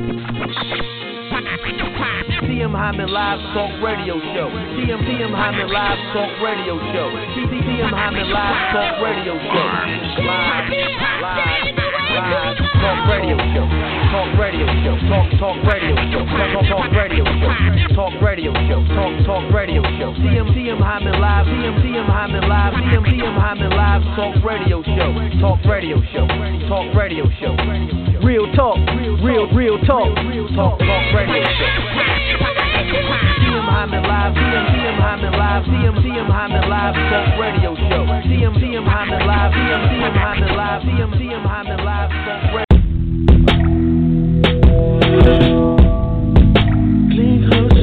TM Hyman Live Talk Radio Show. TM Hyman Live Talk Radio Show. TM Hyman Live Talk Radio Show. Live Talk Radio Show. Talk Radio Show. Talk Radio Show. Talk Radio Show. Talk Radio Show. Talk Radio Show. TM Hyman Live. TM Hyman Live. TM Hyman Live Talk Radio Show. Talk Radio Show. Talk Radio Show. Real talk. Real talk. Talk Radio Show. TM Hyman Live, TM Hyman Live, TM Hyman Live Talk Radio Show. TM Hyman Live, TM Hyman Live, TM Hyman Live Talk Radio. Clean clothes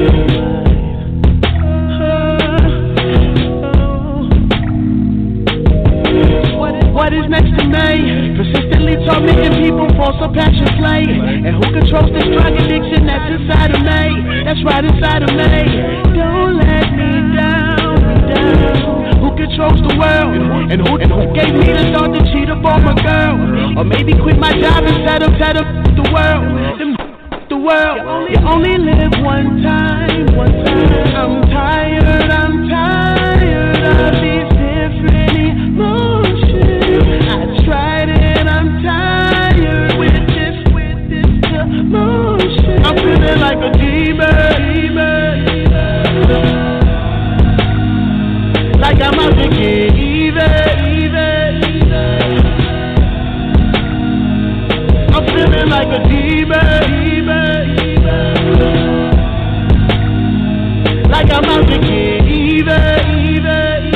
What is next to me? Persistently tormenting people, false or passion play. And who controls this drug addiction that's inside of me? That's right inside of me. Don't let me down. Who controls the world? And who gave me the thought to cheat up on my girl? Or maybe quit my job and set up the world. The world. You only live one time. I'm tired of these different emotions. I tried it, I'm tired with this commotion. I'm feeling like a demon. Like I'm out to get even. I'm feeling like a demon. Like I'm out to get even.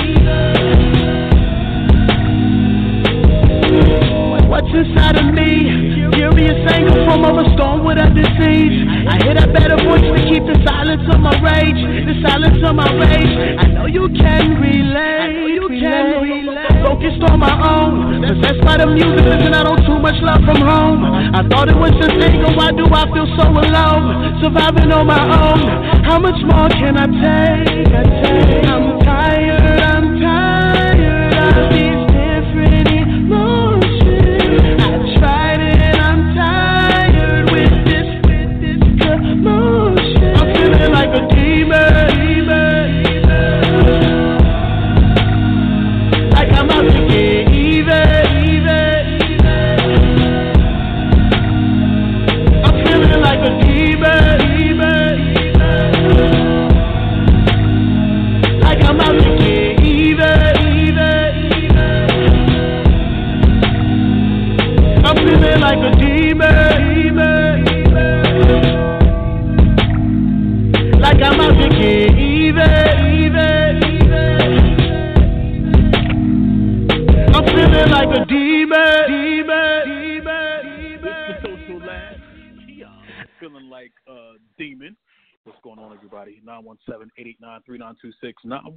What's inside of me? Furious anger from over storm with under siege. I hear that better voice to keep the silence of my rage. I know you can relate. Focused on my own, possessed by the music, missing out on too much love from home. I thought it was a single, why do I feel so alone? Surviving on my own, how much more can I take? I'm tired of these different emotions. I tried it, I'm tired with this commotion. I'm feeling like a demon. Like I'm out to get even. I'm feeling like a demon. Like I'm out to get even. I'm feeling like a demon. Like I'm out to get even. I'm feeling like a demon. It's the social lab. Feeling like a demon. What's going on, everybody? 917-889-3926.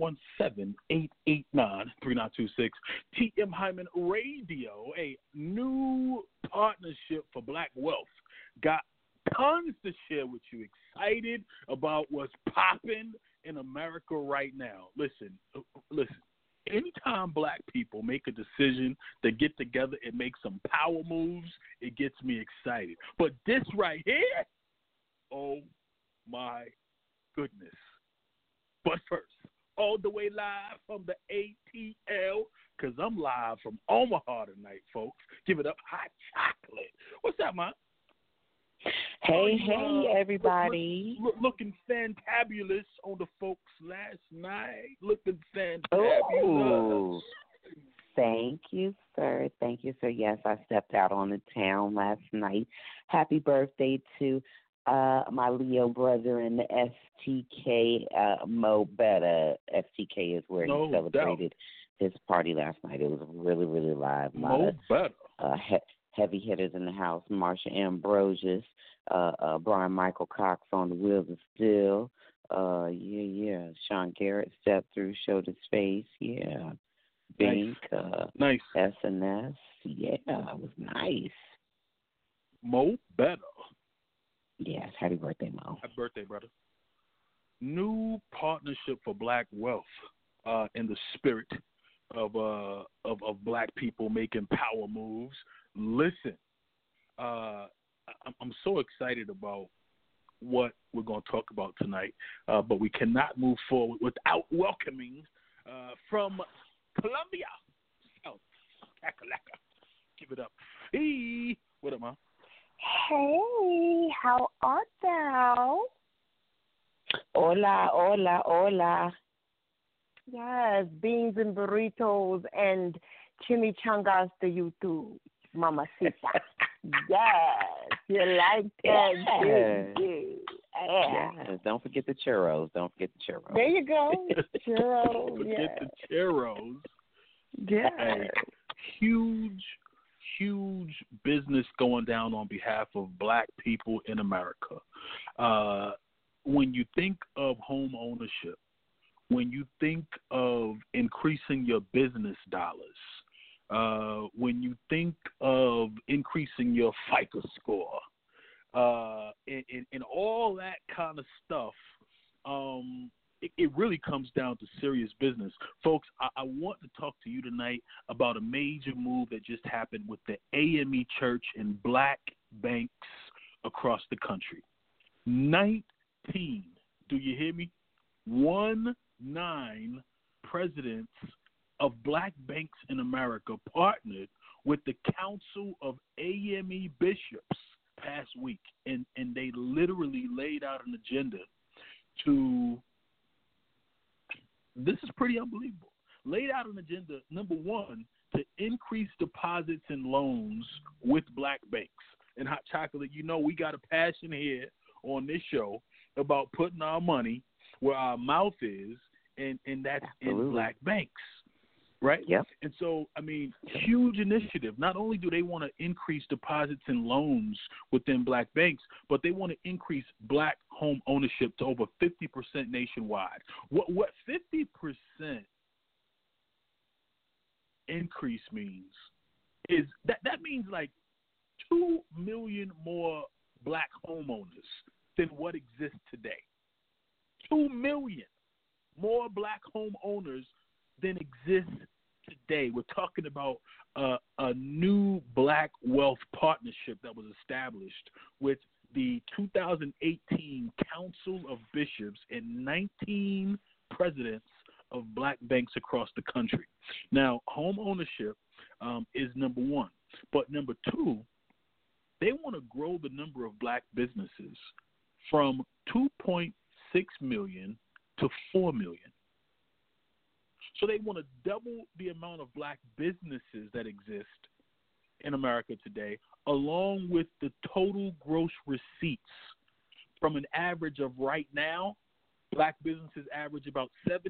917-889-3926. TM Hyman Radio, a new partnership for Black Wealth. Got tons to share with you. Excited about what's popping in America right now. Listen. Anytime Black people make a decision to get together and make some power moves, it gets me excited. But this right here, oh my goodness. But first, all the way live from the ATL, because I'm live from Omaha tonight, folks. Give it up, Hot Chocolate. What's up, man? Hey, everybody. Looking fantabulous on the folks last night. Looking fantabulous. Oh, thank you, sir. Yes, I stepped out on the town last night. Happy birthday to my Leo brother in the STK, Mo Better. STK is where he celebrated his party last night. It was really, really live. Mo Better. Heavy hitters in the house. Marsha Ambrosius, Brian Michael Cox on the wheels of steel. Sean Garrett stepped through, showed his face. Yeah. Bink. Nice. SNS. Yeah, it was nice. Mo Better. Yes, happy birthday, Mo. Happy birthday, brother. New partnership for Black Wealth in the spirit of Black people making power moves. Listen, I'm so excited about what we're going to talk about tonight, but we cannot move forward without welcoming from Colombia, South Kakalaka. Give it up. Hey, what up, man? Hey, how art thou? Hola, hola, hola. Yes, beans and burritos and chimichangas to you too, mamacita. Yes, you like that, Yes. Yeah. Yes, don't forget the churros. There you go, churros. Don't forget the churros. Yeah. Hey, huge business going down on behalf of black people in America. When you think of home ownership, when you think of increasing your business dollars, when you think of increasing your FICO score, and all that kind of stuff, it really comes down to serious business. Folks, I want to talk to you tonight about a major move that just happened with the AME Church and black banks across the country. 19, do you hear me? 19 presidents of black banks in America partnered with the Council of AME Bishops past week, and they literally laid out an agenda to, this is pretty unbelievable, laid out an agenda, number one, to increase deposits and loans with black banks. And Hot Chocolate, you know we got a passion here on this show about putting our money where our mouth is, and that's Absolutely. in black banks, right? Yep. And so, I mean, huge initiative. Not only do they want to increase deposits and loans within black banks, but they want to increase black home ownership to over 50% nationwide. What 50% increase means is that means like 2 million more black homeowners than what exists today. 2 million more black homeowners than exists today. We're talking about a new Black Wealth Partnership that was established with the 2018 Council of Bishops and 19 presidents of black banks across the country. Now, home ownership is number one. But number two, they want to grow the number of black businesses from 2.6 million to 4 million. So they want to double the amount of black businesses that exist in America today, along with the total gross receipts from an average of right now, black businesses average about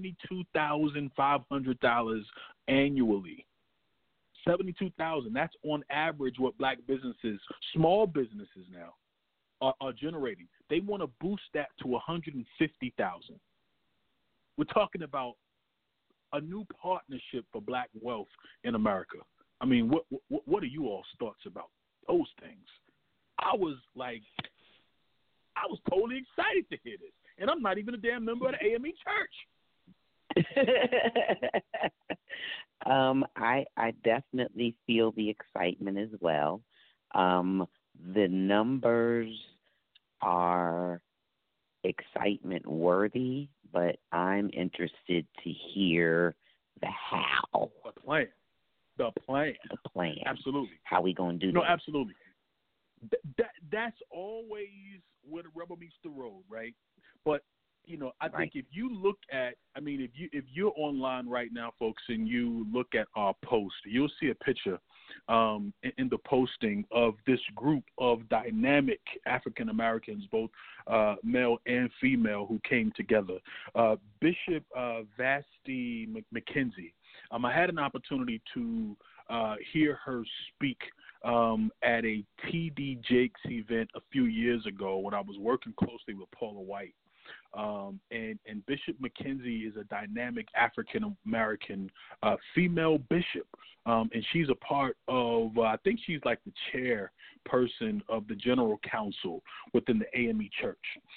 $72,500 annually. $72,000. That's on average what black businesses, small businesses now, are generating. They want to boost that to $150,000. We're talking about a new partnership for black wealth in America. I mean, what are you all's thoughts about those things? I was totally excited to hear this, and I'm not even a damn member of the AME Church. I definitely feel the excitement as well. The numbers are excitement worthy, but I'm interested to hear the how. The plan. Absolutely. How we going to do that? No, absolutely. That's always where the rubber meets the road, right? But I think if you look at, if you're online right now, folks, and you look at our post, you'll see a picture in the posting of this group of dynamic African Americans, both male and female, who came together. Bishop Vashti McKenzie. I had an opportunity to hear her speak at a T.D. Jakes event a few years ago when I was working closely with Paula White. And Bishop McKenzie is a dynamic African-American female bishop, and she's a part of, I think she's like the chairperson of the general council within the AME Church.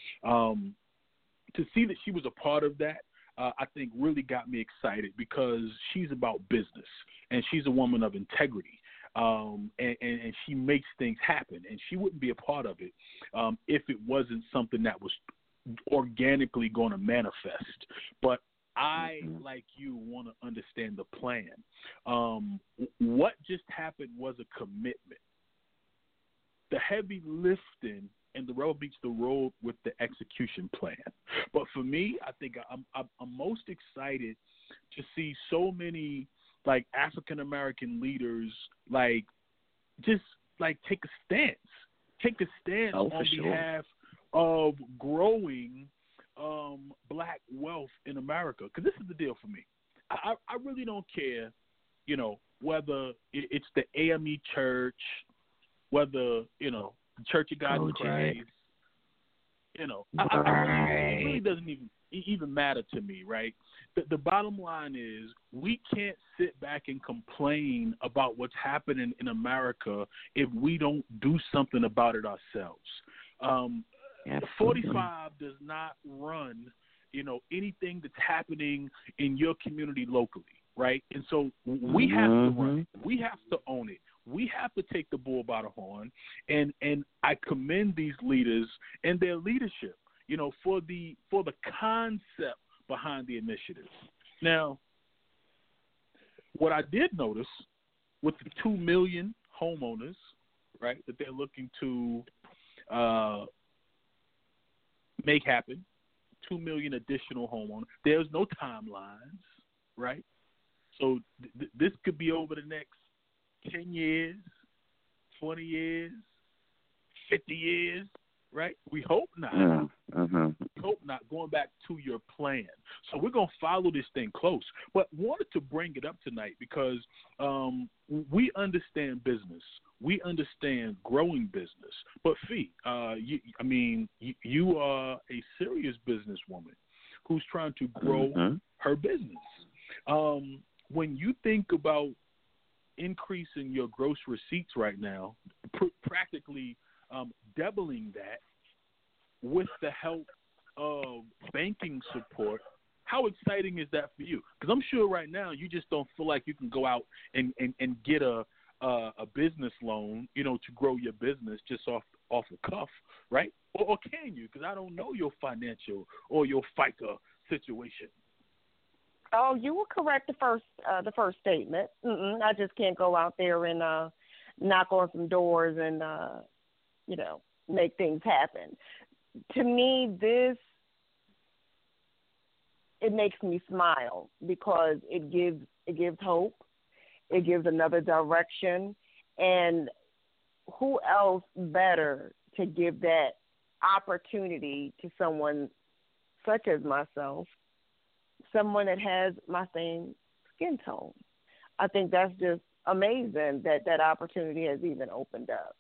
To see that she was a part of that, I think really got me excited because she's about business, and she's a woman of integrity. and she makes things happen, and she wouldn't be a part of it if it wasn't something that was organically going to manifest. But I, like you, want to understand the plan. What just happened was a commitment. The heavy lifting and the rubber meets the road with the execution plan. But for me, I think I'm most excited to see so many like African American leaders just take a stance on behalf of growing black wealth in America. Because this is the deal for me. I really don't care, whether it's the AME Church, whether, the Church of God in Christ, it really doesn't even matter to me, right? The bottom line is we can't sit back and complain about what's happening in America if we don't do something about it ourselves. 45 does not run, anything that's happening in your community locally, right? And so we have to run it. We have to own it. We have to take the bull by the horn, and I commend these leaders and their leadership, for the concept behind the initiative. Now, what I did notice with the 2 million homeowners, right, that they're looking to make happen, 2 million additional homeowners. There's no timelines, right? So this could be over the next 10 years, 20 years, 50 years, right? We hope not. We hope not, going back to your plan. So we're going to follow this thing close. But wanted to bring it up tonight because we understand business. We understand growing business. But, Fee, you are a serious businesswoman who's trying to grow her business. When you think about increasing your gross receipts right now, practically doubling that with the help of banking support, how exciting is that for you? Because I'm sure right now you just don't feel like you can go out and get a business loan, to grow your business just off the cuff, right? Or can you? Because I don't know your financial or your FICA situation. Oh, you were correct the first statement. I just can't go out there and knock on some doors and make things happen. To me, it makes me smile because it gives hope. It gives another direction, and who else better to give that opportunity to someone such as myself, someone that has my same skin tone. I think that's just amazing that opportunity has even opened up.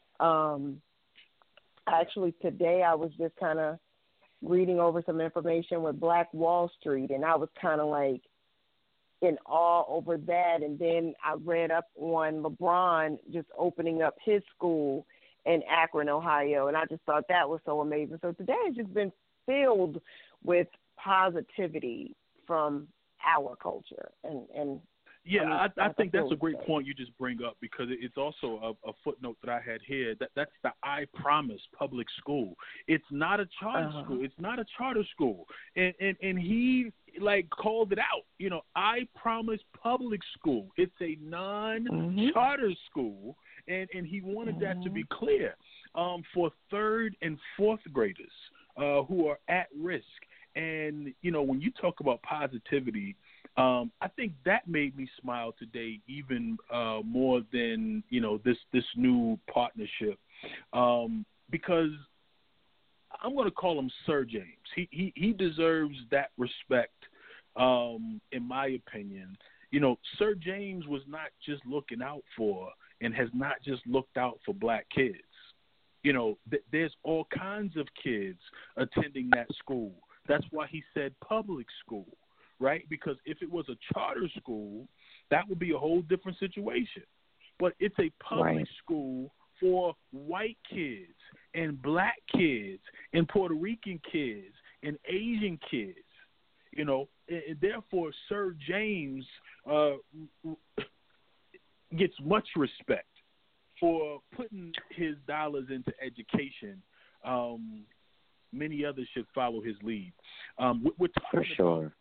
Actually, today I was just kind of reading over some information with Black Wall Street, and I was kind of like in awe over that. And then I read up on LeBron just opening up his school in Akron, Ohio, and I just thought that was so amazing. So today has just been filled with positivity from our culture, and I think that's a great point you just bring up, because it's also a footnote that I had here. That's the I Promise public school. It's not a charter school. It's not a charter school, and he called it out. I Promise public school. It's a non-charter school, and he wanted that to be clear for third and fourth graders who are at risk. And, when you talk about positivity, I think that made me smile today even more than, this new partnership, because I'm going to call him Sir James. He deserves that respect, in my opinion. Sir James was not just looking out for and has not just looked out for black kids. There's all kinds of kids attending that school. That's why he said public school, right? Because if it was a charter school, that would be a whole different situation. But it's a public school for white kids and black kids and Puerto Rican kids and Asian kids, and therefore Sir James gets much respect for putting his dollars into education. Many others should follow his lead. We're talking For sure. about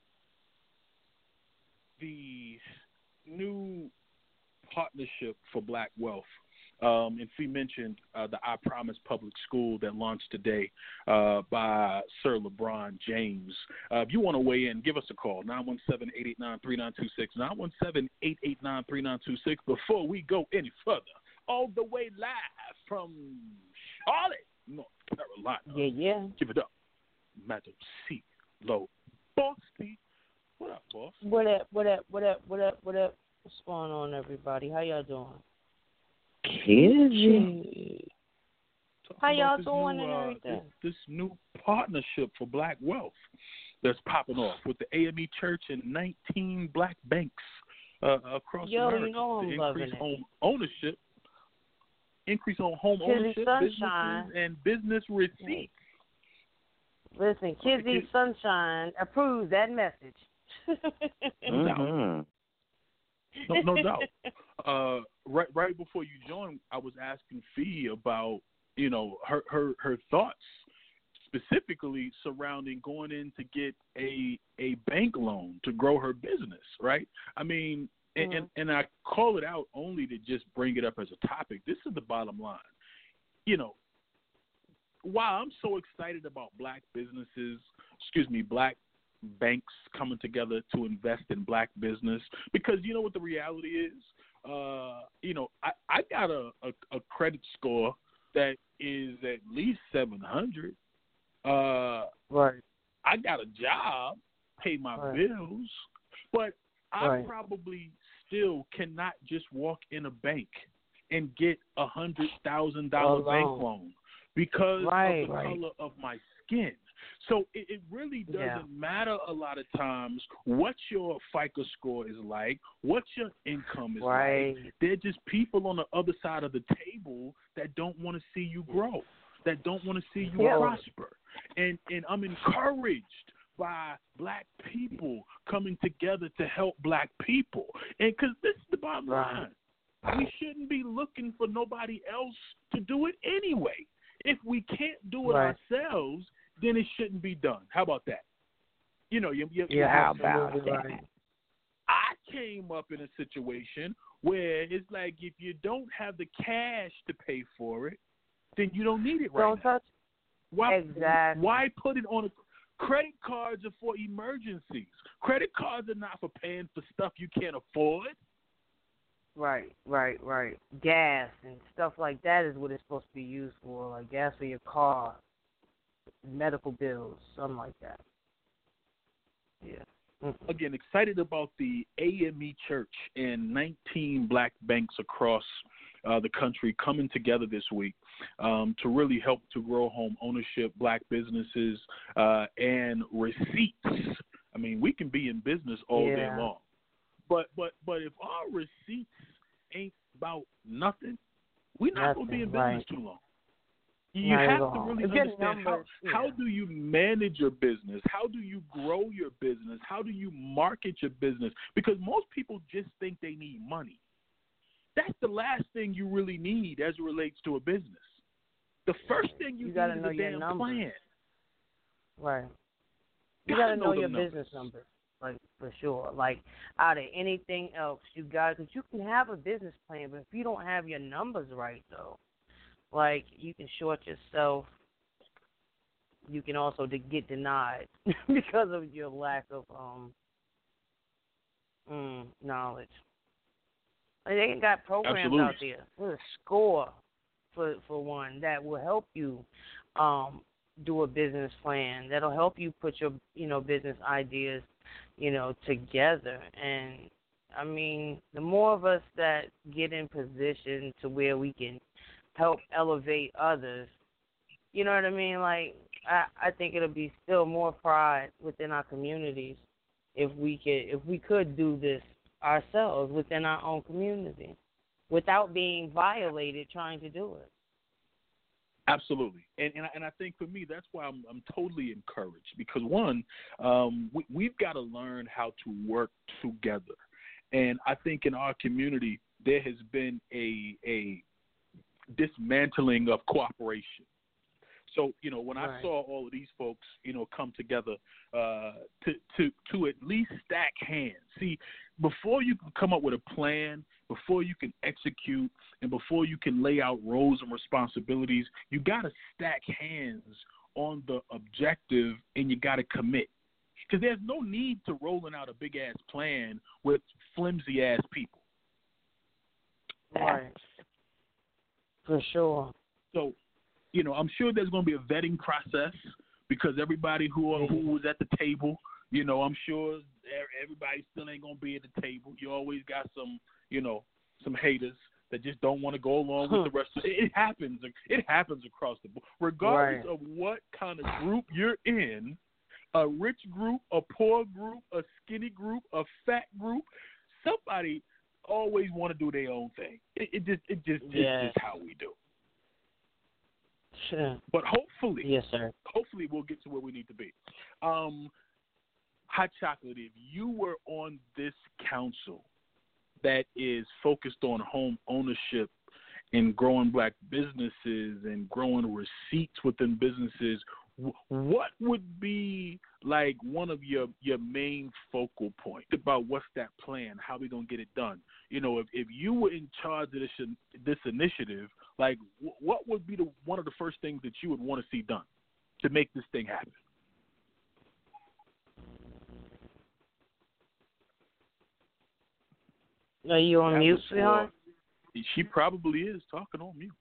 the new partnership for Black Wealth. And Fee mentioned the I Promise Public School that launched today by Sir LeBron James. If you want to weigh in, give us a call, 917-889-3926, 917-889-3926. Before we go any further, all the way live from Charlotte, North Carolina. Yeah. Give it up. Madam C. Low. Boss P. What up, boss? What up? What's going on, everybody? How y'all doing? Kizzy. How y'all doing and everything? This new partnership for Black Wealth that's popping off with the AME Church and 19 black banks across America. You know I'm loving increase it. home ownership, increase on home ownership, businesses, and business receipts. Listen, Kizzy Sunshine approves that message. No doubt. Right before you joined, I was asking Fee about, her thoughts specifically surrounding going in to get a bank loan to grow her business, right? I mean, and I call it out only to just bring it up as a topic. This is the bottom line. While I'm so excited about black banks coming together to invest in black business, because you know what the reality is? I got a credit score that is at least 700. Right. I got a job, pay my bills, but I probably still cannot just walk in a bank and get $100,000 bank loan because of the color of my skin. So it really doesn't matter a lot of times what your FICO score is like, what your income is like. They're just people on the other side of the table that don't want to see you grow, that don't want to see you prosper. And I'm encouraged by black people coming together to help black people. And because this is the bottom line. We shouldn't be looking for nobody else to do it anyway. If we can't do it ourselves, then it shouldn't be done. How about that? How about that? I came up in a situation where it's like if you don't have the cash to pay for it, then you don't need it right now. Don't touch. Exactly. Why put it on credit cards are for emergencies. Credit cards are not for paying for stuff you can't afford. Right. Gas and stuff like that is what it's supposed to be used for, like gas for your car, medical bills, something like that. Yeah. Again, excited about the AME Church and 19 black banks across the country coming together this week to really help to grow home ownership, black businesses, and receipts. I mean, we can be in business all day long, but if our receipts ain't about nothing, we're not going to be in business too long. You have to really understand how do you manage your business? How do you grow your business? How do you market your business? Because most people just think they need money. That's the last thing you really need as it relates to a business. The first thing you need is a damn plan. Right. You got to know your business numbers, like, for sure. Like, out of anything else, you got to, because you can have a business plan, but if you don't have your numbers right, though, like, you can short yourself. You can also get denied because of your lack of knowledge. Like, they got programs out there. There's a score for one that will help you do a business plan. That'll help you put your business ideas together. And I mean, the more of us that get in position to where we can help elevate others, you know what I mean? Like, I think it'll be still more pride within our communities if we could do this ourselves within our own community without being violated trying to do it. Absolutely, and I think for me that's why I'm totally encouraged, because one, we've got to learn how to work together, and I think in our community there has been a dismantling of cooperation. So, when I saw all of these folks, come together to at least stack hands. See, before you can come up with a plan, before you can execute, and before you can lay out roles and responsibilities, you got to stack hands on the objective, and you got to commit. Because there's no need to rolling out a big-ass plan with flimsy-ass people. Right. For sure. So, I'm sure there's going to be a vetting process because everybody who was at the table, I'm sure everybody still ain't going to be at the table. You always got some, some haters that just don't want to go along with the rest of it. It happens. It happens across the board. Regardless of what kind of group you're in, a rich group, a poor group, a skinny group, a fat group, somebody always want to do their own thing. It's just how we do. Sure. But hopefully, yes, sir. Hopefully, we'll get to where we need to be. Hot Chocolate, if you were on this council that is focused on home ownership and growing black businesses and growing receipts within businesses, what would be like one of your main focal points about what's that plan? How are we gonna get it done? If you were in charge of this initiative, like what would be one of the first things that you would want to see done to make this thing happen? Are you on mute, sweetheart? She probably is talking on mute.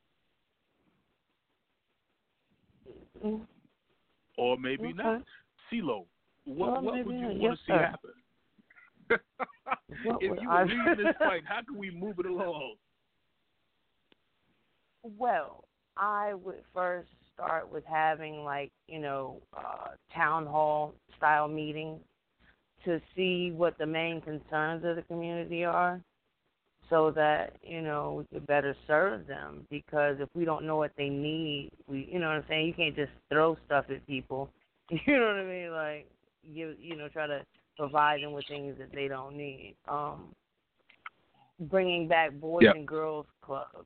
Mm-hmm. Or maybe not. CeeLo, what would you want to see sir. happen? If you were leading this fight, how can we move it along? Well, I would first start with having town hall style meetings to see what the main concerns of the community are, so that we could better serve them. Because if we don't know what they need, you know what I'm saying, you can't just throw stuff at people. You know what I mean? Like try to provide them with things that they don't need. Bringing back boys and girls clubs.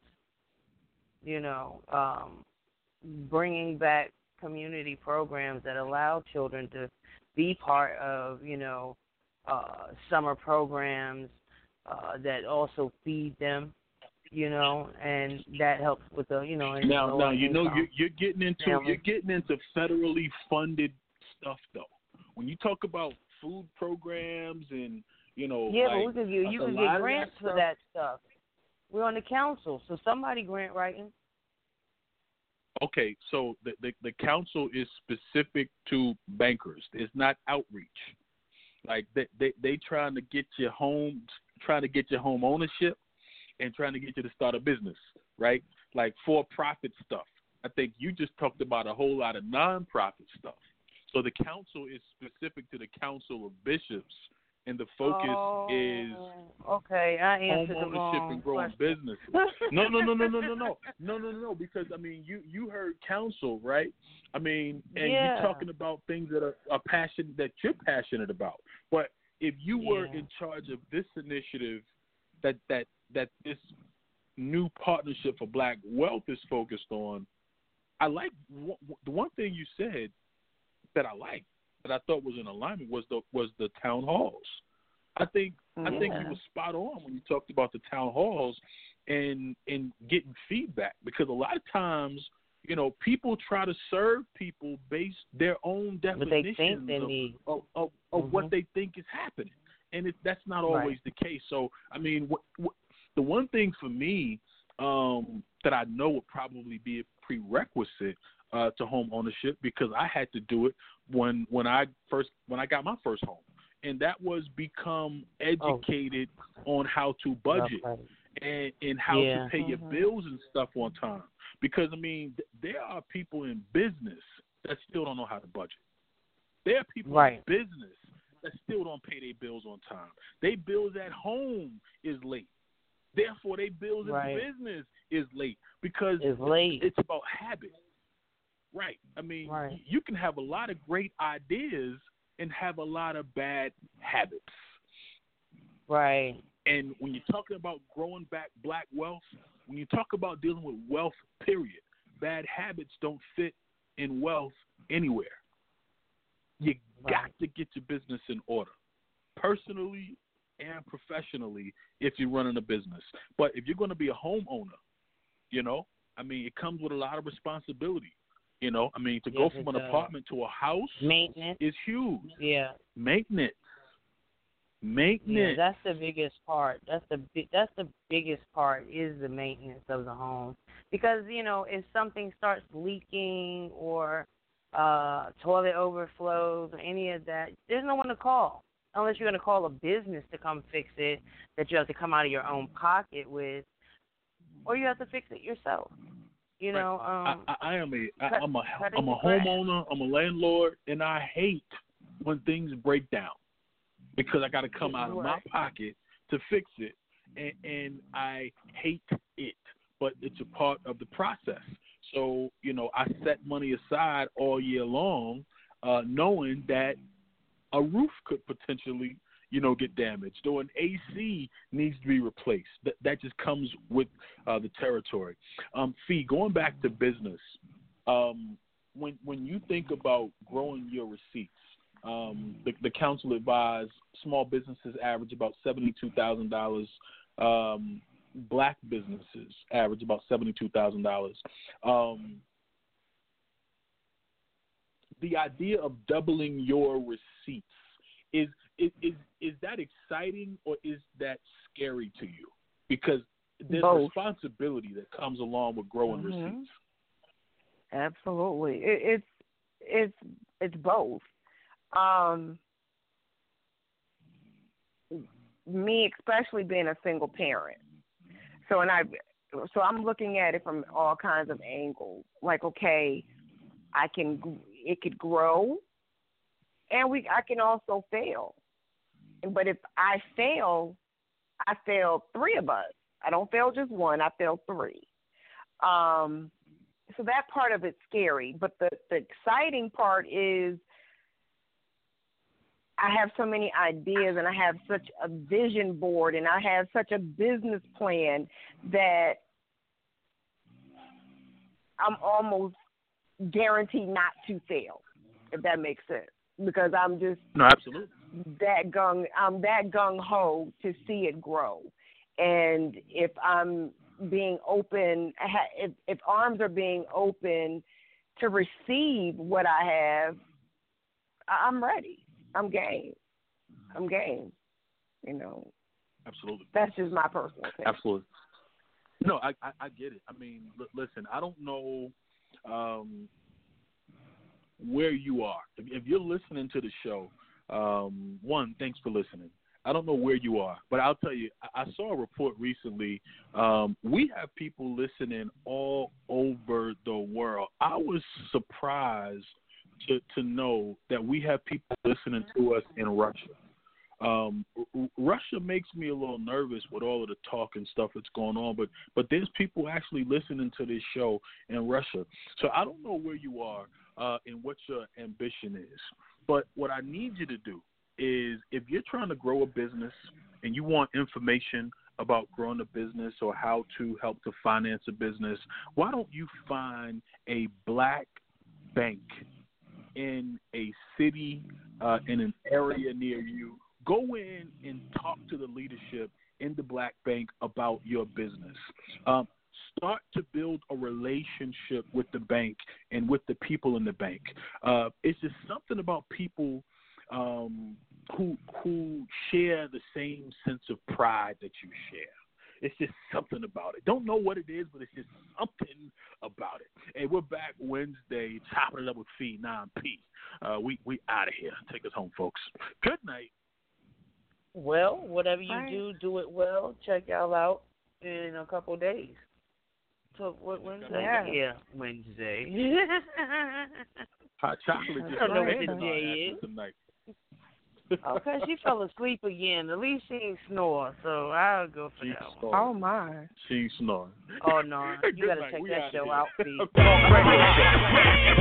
Bringing back community programs that allow children to be part of summer programs that also feed them, and that helps with the Now you're getting into federally funded stuff though. When you talk about food programs and but you can get grants for that stuff. We're on the council, so somebody grant writing. Okay, so the council is specific to bankers. It's not outreach. Like they trying to get your home ownership and trying to get you to start a business, right? Like for-profit stuff. I think you just talked about a whole lot of non-profit stuff. So the council is specific to the Council of Bishops, and the focus is home ownership and growing businesses. No. Because you heard council, right? And you're talking about things that are passionate, that you're passionate about. But if you were in charge of this initiative, that this new partnership for Black Wealth is focused on, I like the one thing you said that I thought was in alignment was the town halls. I think you were spot on when you talked about the town halls and getting feedback, because a lot of times, people try to serve people based their own definitions of what they think is happening, and that's not always the case. So the one thing for me that I know would probably be a prerequisite to home ownership, because I had to do it when I got my first home, and that was become educated on how to budget and how to pay your bills and stuff on time. Because there are people in business that still don't know how to budget. There are people in business that still don't pay their bills on time. Their bills at home is late. Therefore, their bills in business is late, because it's about habit. Right. You can have a lot of great ideas and have a lot of bad habits. Right. And when you're talking about growing back black wealth, when you talk about dealing with wealth, period, bad habits don't fit in wealth anywhere. You got to get your business in order, personally and professionally, if you're running a business. But if you're going to be a homeowner, it comes with a lot of responsibility. To go from an apartment to a house, maintenance is huge. Yeah, maintenance. Yeah, that's the biggest part. That's the biggest part is the maintenance of the home, because if something starts leaking or toilet overflows or any of that, there's no one to call unless you're going to call a business to come fix it that you have to come out of your own pocket with, or you have to fix it yourself. I'm a homeowner. I'm a landlord, and I hate when things break down because I got to come out of my pocket to fix it, and I hate it. But it's a part of the process. So I set money aside all year long, knowing that a roof could potentially get damaged, or an AC needs to be replaced. That just comes with the territory. Fee, going back to business, when you think about growing your receipts, the council advised small businesses average about $72,000. Black businesses average about $72,000. The idea of doubling your receipts, is that exciting or is that scary to you? Because there's responsibility that comes along with growing receipts. Absolutely, it's both. Me, especially being a single parent, so I'm looking at it from all kinds of angles. Like, okay, it could grow. And I can also fail. But if I fail three of us. I don't fail just one, I fail three. So that part of it's scary. But the exciting part is I have so many ideas, and I have such a vision board, and I have such a business plan that I'm almost guaranteed not to fail, if that makes sense. Because I'm just absolutely that gung ho to see it grow, and if I'm being open, if arms are being open to receive what I have, I'm ready. I'm game. Absolutely. That's just my personal thing. Absolutely. No, I get it. Listen, I don't know. Where you are. If you're listening to the show, one, thanks for listening. I don't know where you are, but I'll tell you, I saw a report recently. We have people listening all over the world. I was surprised to know that we have people listening to us in Russia. Russia makes me a little nervous with all of the talk and stuff that's going on, but there's people actually listening to this show in Russia. So I don't know where you are and what your ambition is, but what I need you to do is, if you're trying to grow a business and you want information about growing a business or how to help to finance a business, why don't you find a black bank in a city, in an area near you? Go in and talk to the leadership in the black bank about your business. Start to build a relationship with the bank and with the people in the bank. It's just something about people who share the same sense of pride that you share. It's just something about it. Don't know what it is, but it's just something about it. Hey, we're back Wednesday, chopping it up with Fee 9P. We out of here. Take us home, folks. Good night. Well, whatever you do it well. Check y'all out in a couple of days. So what Wednesday? Yeah, Wednesday. Hot chocolate. I don't know what the day is. Okay, she fell asleep again. At least she ain't snore, so I'll go for that one. Oh, my. She ain't snoring. Oh, no. You got to check that show out, Pete.